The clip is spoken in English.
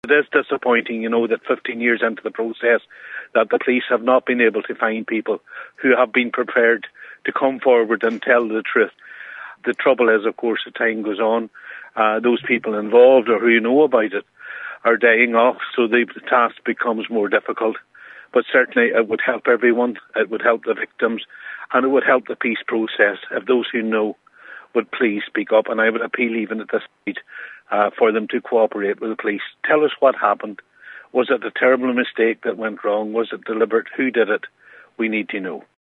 It is disappointing, that 15 years into the process, that the police have not been able to find people who have been prepared to come forward and tell the truth. The trouble is, of course, as time goes on, those people involved or who know about it are dying off, so the task becomes more difficult. But certainly it would help everyone, it would help the victims, and it would help the peace process if those who know would please speak up. And I would appeal even at this stage for them to cooperate with the police. Tell us what happened. Was it a terrible mistake that went wrong? Was it deliberate? Who did it? We need to know.